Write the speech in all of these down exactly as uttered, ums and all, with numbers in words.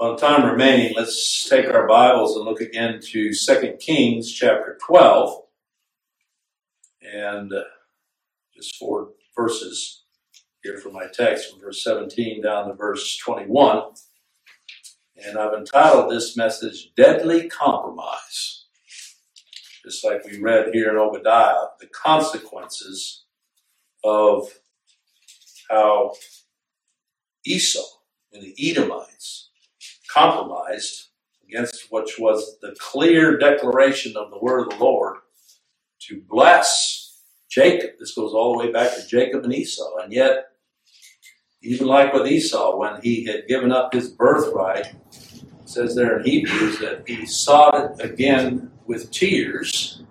On time remaining, let's take our Bibles and look again to Second Kings chapter twelve. And uh, just four verses here for my text, from verse seventeen down to verse twenty-one. And I've entitled this message, Deadly Compromise. Just like we read here in Obadiah, the consequences of how Esau and the Edomites compromised against which was the clear declaration of the word of the Lord to bless Jacob. This goes all the way back to Jacob and Esau. And yet, even like with Esau, when he had given up his birthright, it says there in Hebrews that he sought it again with tears,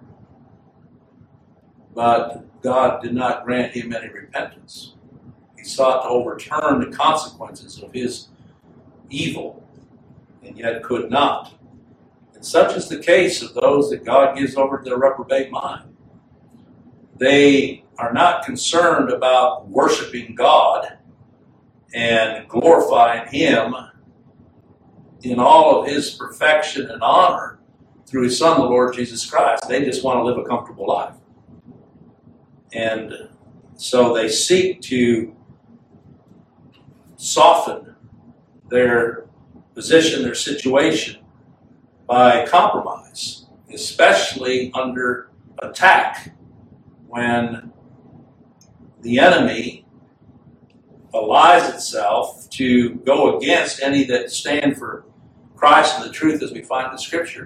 but God did not grant him any repentance. He sought to overturn the consequences of his evil, and yet could not. And such is the case of those that God gives over to their reprobate mind. They are not concerned about worshiping God and glorifying Him in all of His perfection and honor through His Son, the Lord Jesus Christ. They just want to live a comfortable life. And so they seek to soften their position, their situation, by compromise, especially under attack when the enemy allies itself to go against any that stand for Christ and the truth as we find in the Scripture.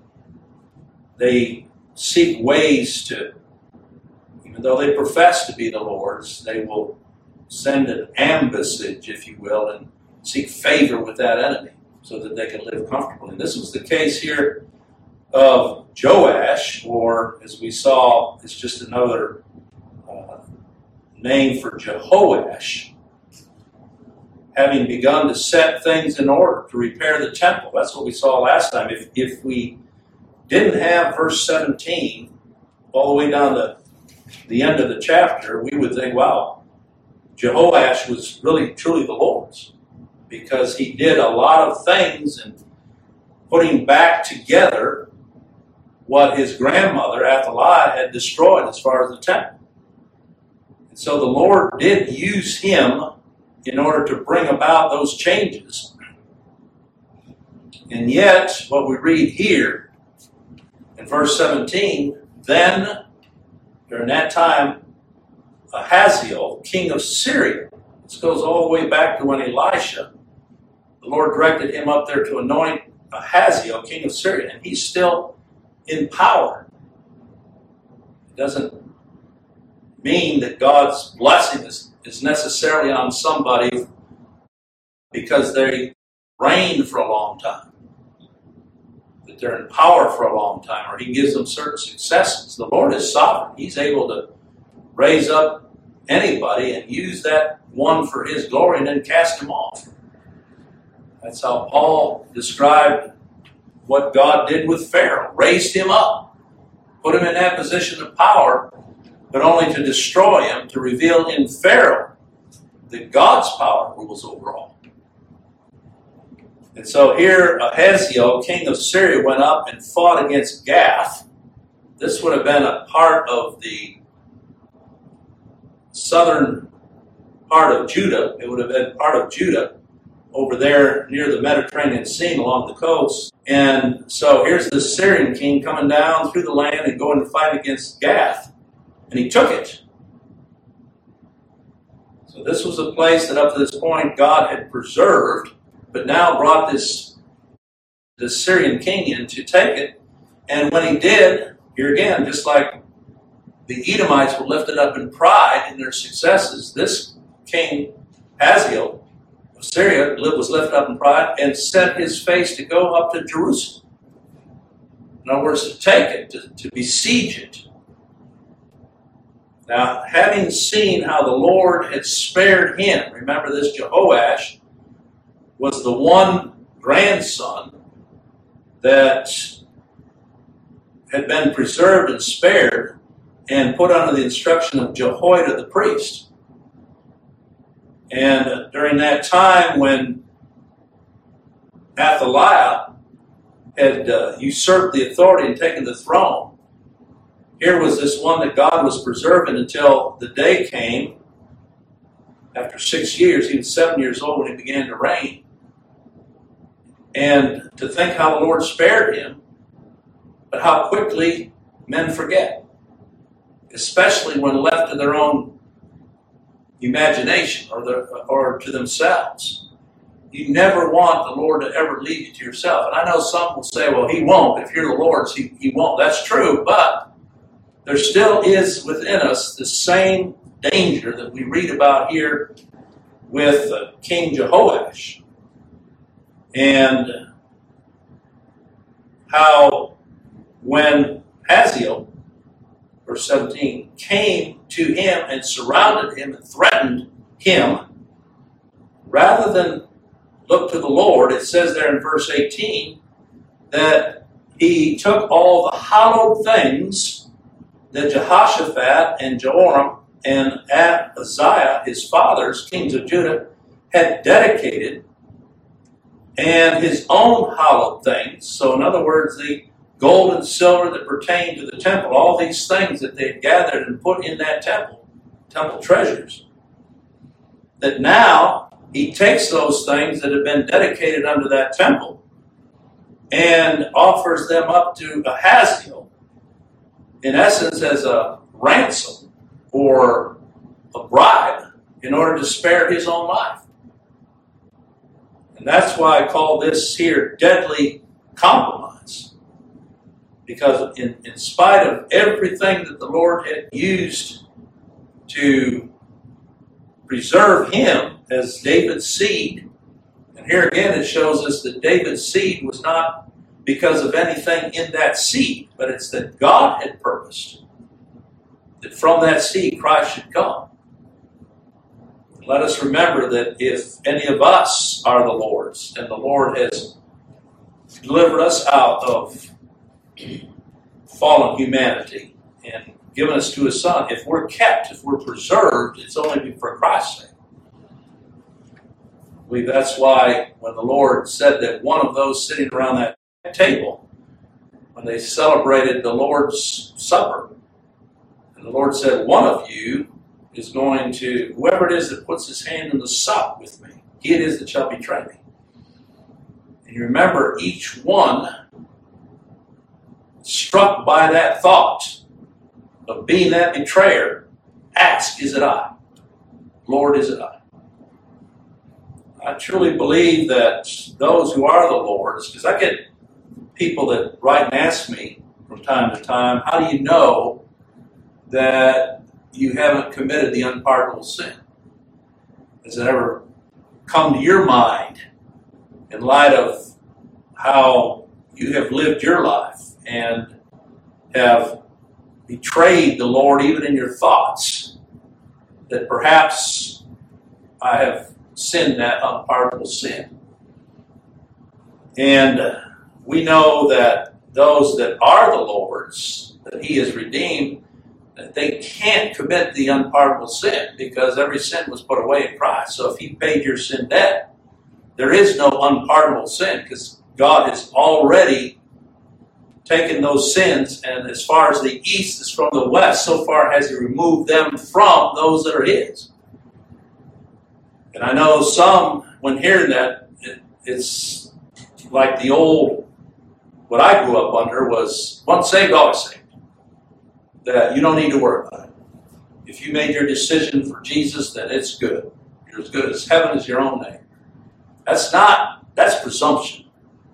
They seek ways to, even though they profess to be the Lord's, they will send an ambassage, if you will, and seek favor with that enemy so that they can live comfortably. And this was the case here of Joash, or as we saw, it's just another uh, name for Jehoash, having begun to set things in order to repair the temple. That's what we saw last time. If, if we didn't have verse seventeen all the way down to the end of the chapter, we would think, wow, Jehoash was really truly the Lord's, because he did a lot of things in putting back together what his grandmother, Athaliah, had destroyed as far as the temple. And so the Lord did use him in order to bring about those changes. And yet, what we read here in verse seventeen, then, during that time, Ahaziel, king of Syria. This goes all the way back to when Elisha, the Lord directed him up there to anoint Ahaziel, king of Syria, and he's still in power. It doesn't mean that God's blessing is, is necessarily on somebody because they reigned for a long time, that they're in power for a long time, or He gives them certain successes. The Lord is sovereign. He's able to raise up anybody and use that one for His glory and then cast him off. That's how Paul described what God did with Pharaoh. Raised him up, put him in that position of power, but only to destroy him, to reveal in Pharaoh that God's power rules over all. And so here Ahaziel, king of Syria, went up and fought against Gath. This would have been a part of the southern part of Judah. It would have been part of Judah over there near the Mediterranean Sea along the coast. And so here's the Syrian king coming down through the land and going to fight against Gath. And he took it. So this was a place that up to this point God had preserved, but now brought this, this Syrian king in to take it. And when he did, here again, just like the Edomites were lifted up in pride in their successes, this king, Hazael of Syria, was lifted up in pride and set his face to go up to Jerusalem. In other words, to take it, to, to besiege it. Now, having seen how the Lord had spared him, remember this Jehoash was the one grandson that had been preserved and spared and put under the instruction of Jehoiada the priest. And during that time when Athaliah had uh, usurped the authority and taken the throne, here was this one that God was preserving until the day came. After six years, he was seven years old when he began to reign. And to think how the Lord spared him, but how quickly men forget, especially when left to their own imagination or, the, or to themselves. You never want the Lord to ever leave you to yourself. And I know some will say, well, he won't. If you're the Lord's, he, he won't. That's true, but there still is within us the same danger that we read about here with uh, King Jehoash. And how when Hazael, verse seventeen, came to him and surrounded him and threatened him, rather than look to the Lord, it says there in verse eighteen that he took all the hallowed things that Jehoshaphat and Joram and Ahaziah, his fathers, kings of Judah, had dedicated, and his own hallowed things. So in other words, the gold and silver that pertained to the temple, all these things that they had gathered and put in that temple, temple treasures, that now he takes those things that have been dedicated unto that temple and offers them up to Ahaziel, in essence as a ransom or a bribe in order to spare his own life. And that's why I call this here deadly compromise. Because in, in spite of everything that the Lord had used to preserve him as David's seed, and here again it shows us that David's seed was not because of anything in that seed, but it's that God had purposed that from that seed Christ should come. Let us remember that if any of us are the Lord's, and the Lord has delivered us out of fallen humanity and given us to his Son, if we're kept, if we're preserved, it's only for Christ's sake. I believe that's why when the Lord said that one of those sitting around that table, when they celebrated the Lord's Supper, and the Lord said, one of you is going to, whoever it is that puts his hand in the sop with me, he it is that shall betray me. And you remember, each one struck by that thought of being that betrayer, ask, is it I? Lord, is it I? I truly believe that those who are the Lord's, because I get people that write and ask me from time to time, how do you know that you haven't committed the unpardonable sin? Has it ever come to your mind in light of how you have lived your life and have betrayed the Lord even in your thoughts, that perhaps I have sinned that unpardonable sin? And we know that those that are the Lord's, that he has redeemed, that they can't commit the unpardonable sin because every sin was put away in Christ. So if he paid your sin debt, there is no unpardonable sin because God has already taken those sins, and as far as the east is from the west, so far has he removed them from those that are his. And I know some, when hearing that, it, it's like the old, what I grew up under was, once saved, always saved. That you don't need to worry about it. If you made your decision for Jesus, then it's good. You're as good as heaven as your own name. That's not, that's presumption.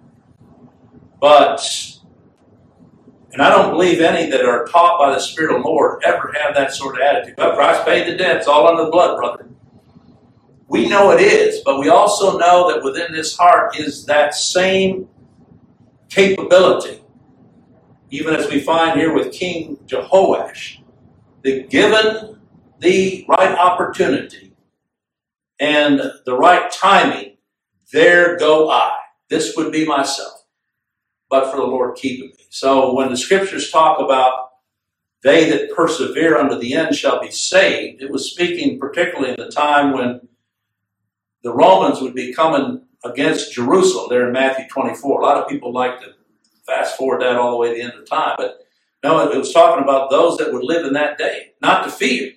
But, and I don't believe any that are taught by the Spirit of the Lord ever have that sort of attitude. Well, Christ paid the debt. It's all under the blood, brother. We know it is, but we also know that within this heart is that same capability. Even as we find here with King Jehoash, that given the right opportunity and the right timing, there go I. This would be myself, but for the Lord keeping me. So when the scriptures talk about they that persevere unto the end shall be saved, it was speaking particularly in the time when the Romans would be coming against Jerusalem there in Matthew twenty-four. A lot of people like to fast forward that all the way to the end of time, but no, it was talking about those that would live in that day, not to fear.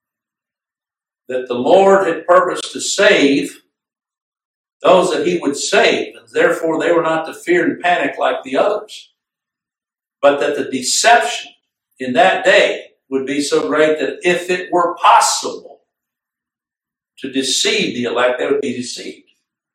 That the Lord had purposed to save those that he would save, and therefore they were not to fear and panic like the others. But that the deception in that day would be so great that if it were possible to deceive the elect, they would be deceived.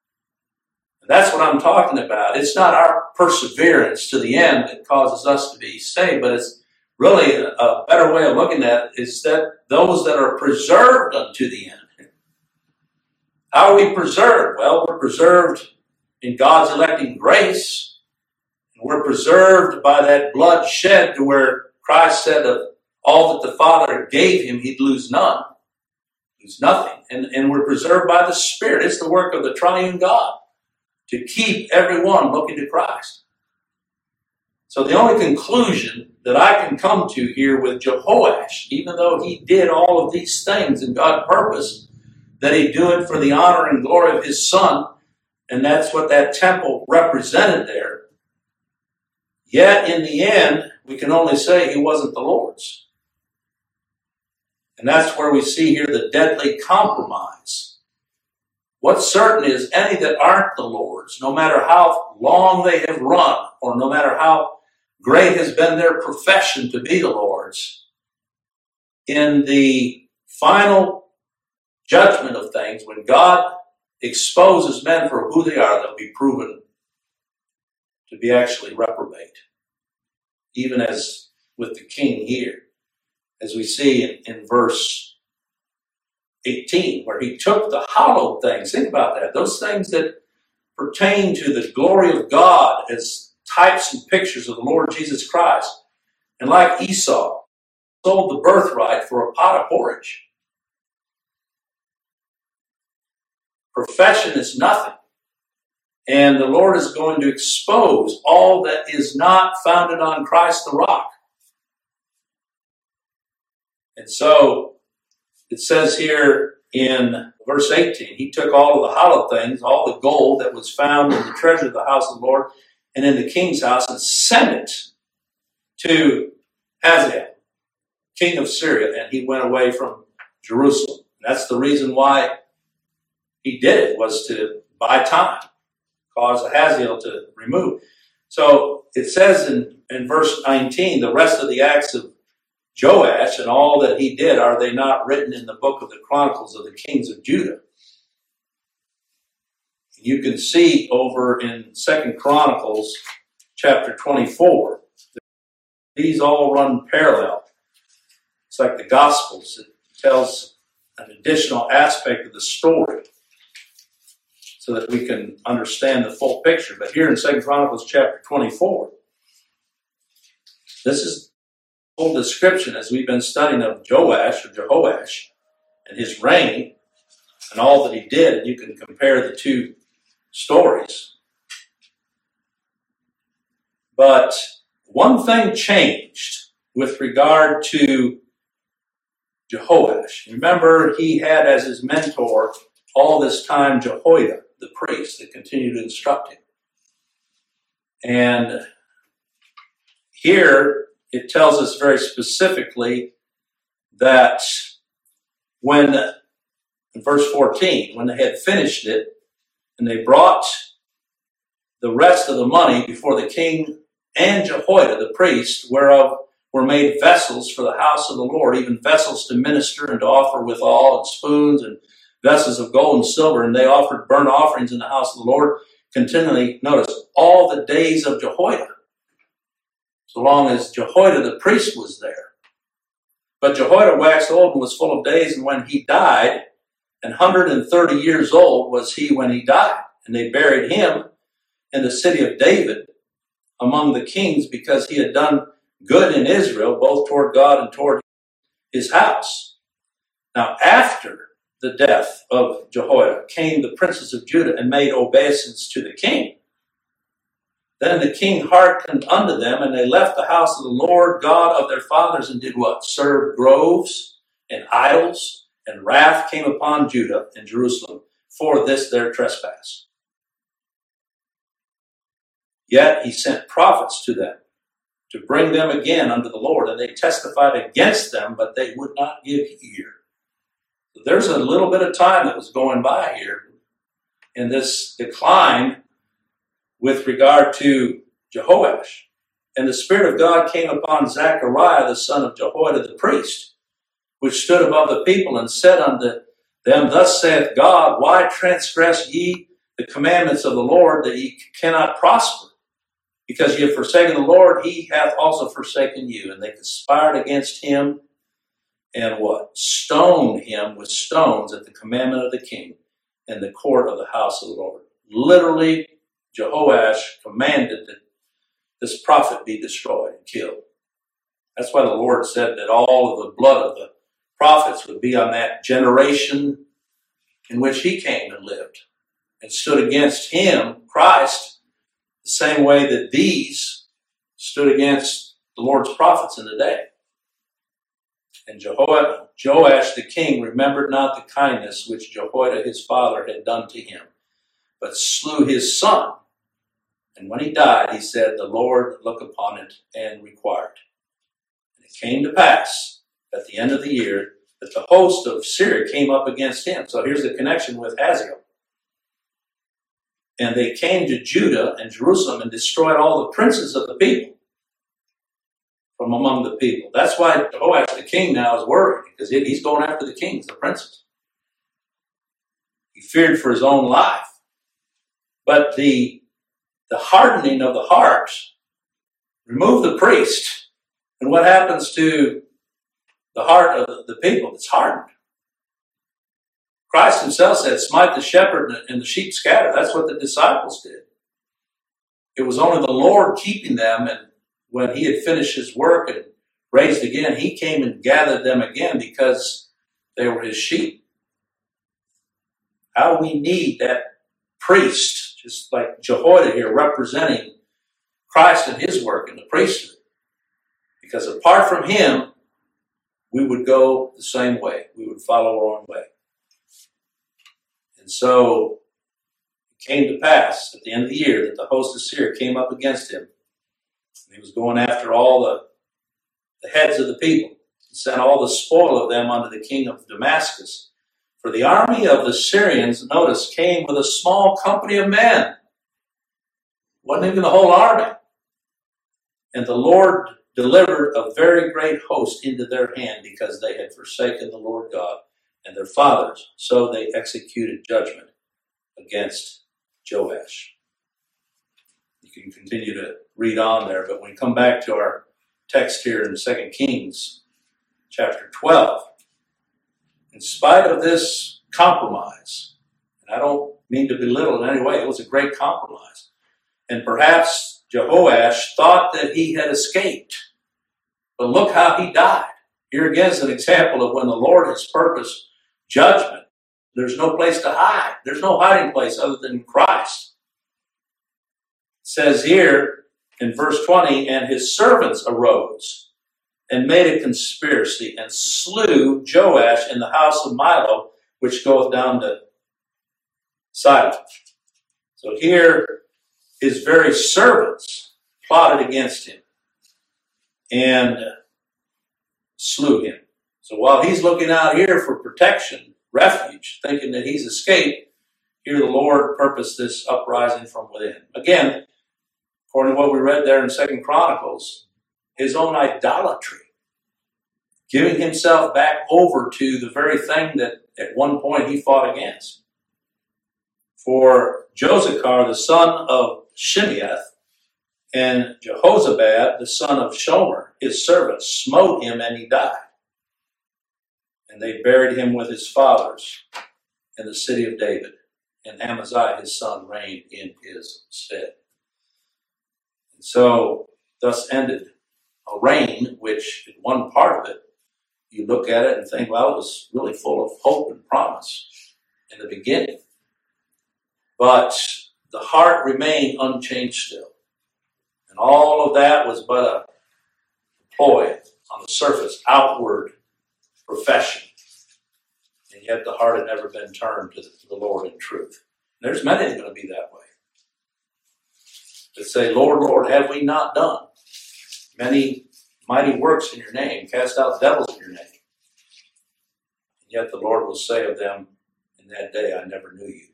And that's what I'm talking about. It's not our perseverance to the end that causes us to be saved, but it's really a, a better way of looking at it is that those that are preserved unto the end. How are we preserved? Well, we're preserved in God's electing grace. And we're preserved by that blood shed to where Christ said of all that the Father gave him, he'd lose none. Lose nothing. And, and we're preserved by the Spirit. It's the work of the triune God to keep everyone looking to Christ. So the only conclusion that I can come to here with Jehoash, even though he did all of these things and God purposed that he do it for the honor and glory of his Son, and that's what that temple represented there, yet in the end, we can only say he wasn't the Lord's. And that's where we see here the deadly compromise. What's certain is any that aren't the Lord's, no matter how long they have run, or no matter how great has been their profession to be the Lord's, in the final judgment of things, when God exposes men for who they are, they'll be proven to be actually reprobate. Even as with the king here, as we see in, in verse eighteen, where he took the hallowed things. Think about that. Those things that pertain to the glory of God as types and pictures of the Lord Jesus Christ. And like Esau, sold the birthright for a pot of porridge. Profession is nothing. And the Lord is going to expose all that is not founded on Christ the rock. And so it says here in verse eighteen, he took all of the hallowed things, all the gold that was found in the treasure of the house of the Lord and in the king's house, and sent it to Hazael, king of Syria, and he went away from Jerusalem. And that's the reason why he did it, was to buy time, cause Hazael to remove. So it says in, in verse nineteen, the rest of the acts of Joash and all that he did, are they not written in the book of the Chronicles of the Kings of Judah? You can see over in Second Chronicles chapter twenty-four, these all run parallel. It's like the Gospels. It tells an additional aspect of the story so that we can understand the full picture. But here in Second Chronicles chapter twenty-four, this is the full description, as we've been studying, of Joash or Jehoash and his reign and all that he did. And you can compare the two stories. But one thing changed with regard to Jehoash. Remember, he had as his mentor all this time Jehoiada, the priest, that continued to instruct him. And here it tells us very specifically that when, in verse fourteen, when they had finished it, and they brought the rest of the money before the king and Jehoiada, the priest, whereof were made vessels for the house of the Lord, even vessels to minister and to offer withal, and spoons and vessels of gold and silver. And they offered burnt offerings in the house of the Lord continually, notice, all the days of Jehoiada, so long as Jehoiada the priest was there. But Jehoiada waxed old and was full of days, and when he died, and one hundred thirty years old was he when he died. And they buried him in the city of David among the kings, because he had done good in Israel, both toward God and toward his house. Now, after the death of Jehoiada came the princes of Judah and made obeisance to the king. Then the king hearkened unto them, and they left the house of the Lord God of their fathers, and did what? Serve groves and idols. And wrath came upon Judah and Jerusalem for this their trespass. Yet he sent prophets to them to bring them again unto the Lord, and they testified against them, but they would not give ear. So there's a little bit of time that was going by here in this decline with regard to Jehoash. And the Spirit of God came upon Zechariah, the son of Jehoiada the priest, which stood above the people, and said unto them, Thus saith God, Why transgress ye the commandments of the Lord, that ye cannot prosper? Because ye have forsaken the Lord, he hath also forsaken you. And they conspired against him, and what? Stoned him with stones at the commandment of the king in the court of the house of the Lord. Literally, Jehoash commanded that this prophet be destroyed and killed. That's why the Lord said that all of the blood of the prophets would be on that generation in which he came and lived and stood against him, Christ, the same way that these stood against the Lord's prophets in the day. And Jehoiada, Joash the king remembered not the kindness which Jehoiada his father had done to him, but slew his son. And when he died, he said, The Lord look upon it and required. And it came to pass at the end of the year that the host of Syria came up against him. So here's the connection with Hazael. And they came to Judah and Jerusalem and destroyed all the princes of the people from among the people. That's why Jehoash the king now is worried, because he's going after the kings, the princes. He feared for his own life. But the, the hardening of the heart, remove the priest, and what happens to the heart of the people that's hardened? Christ himself said, Smite the shepherd and the sheep scatter. That's what the disciples did. It was only the Lord keeping them, and when he had finished his work and raised again, he came and gathered them again because they were his sheep. How do we need that priest, just like Jehoiada here, representing Christ and his work in the priesthood? Because apart from him, we would go the same way. We would follow our own way. And so it came to pass at the end of the year that the host of Syria came up against him. And he was going after all the, the heads of the people and sent all the spoil of them unto the king of Damascus. For the army of the Syrians, notice, came with a small company of men. Wasn't even the whole army. And the Lord delivered a very great host into their hand, because they had forsaken the Lord God and their fathers. So they executed judgment against Joash. You can continue to read on there, but when we come back to our text here in Second Kings chapter twelve, in spite of this compromise, and I don't mean to belittle in any way, it was a great compromise. And perhaps Jehoash thought that he had escaped. But look how he died. Here again is an example of when the Lord has purposed judgment. There's no place to hide. There's no hiding place other than Christ. It says here in verse twenty, And his servants arose and made a conspiracy and slew Joash in the house of Milo, which goeth down to Sidon. So here his very servants plotted against him and slew him. So while he's looking out here for protection, refuge, thinking that he's escaped, here the Lord purposed this uprising from within. Again, according to what we read there in Second Chronicles, his own idolatry, giving himself back over to the very thing that at one point he fought against. For Josachar, the son of Shimeath, and Jehozabad, the son of Shomer, his servant, smote him, and he died. And they buried him with his fathers in the city of David. And Amaziah, his son, reigned in his stead. And so, thus ended a reign which, in one part of it, you look at it and think, well, it was really full of hope and promise in the beginning. But the heart remained unchanged still. And all of that was but a ploy on the surface, outward profession. And yet the heart had never been turned to the Lord in truth. And there's many that are going to be that way. that say, Lord, Lord, have we not done many mighty works in your name, cast out devils in your name? And yet the Lord will say of them in that day, I never knew you.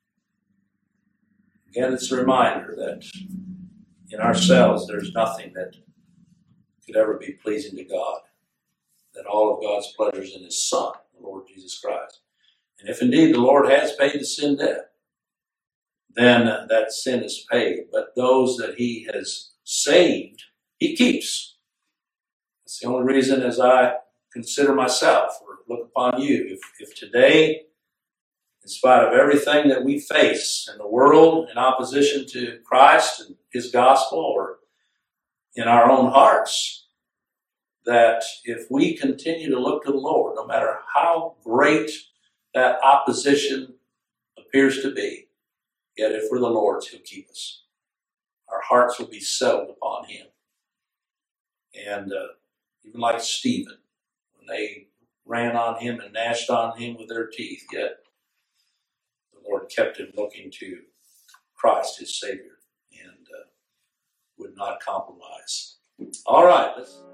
Again, it's a reminder that in ourselves there's nothing that could ever be pleasing to God, that all of God's pleasures in his Son, the Lord Jesus Christ. And if indeed the Lord has paid the sin debt, then that sin is paid. But those that he has saved, he keeps. That's the only reason, as I consider myself or look upon you, if, if today, in spite of everything that we face in the world in opposition to Christ and his gospel, or in our own hearts, that if we continue to look to the Lord, no matter how great that opposition appears to be, yet if we're the Lord's, he'll keep us. Our hearts will be settled upon him. And uh, even like Stephen, when they ran on him and gnashed on him with their teeth, yet the Lord kept him looking to Christ, his Savior, and uh, would not compromise. All right, let's...